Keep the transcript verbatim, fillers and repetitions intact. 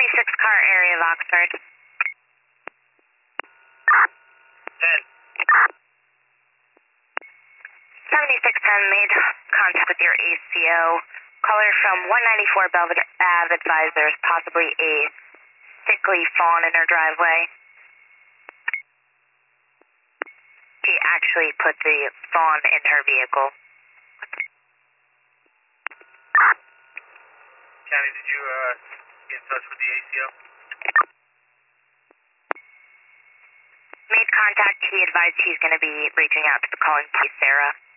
seventy-six car area of Oxford. ten. seventy-six ten made contact with your A C O. Caller from one ninety-four Belvedere Ave advisors, possibly a sickly fawn in her driveway. She actually put the fawn in her vehicle. County, did you uh, get in touch with the A C O? Made contact. He advised he's going to be reaching out to the calling police, Sarah.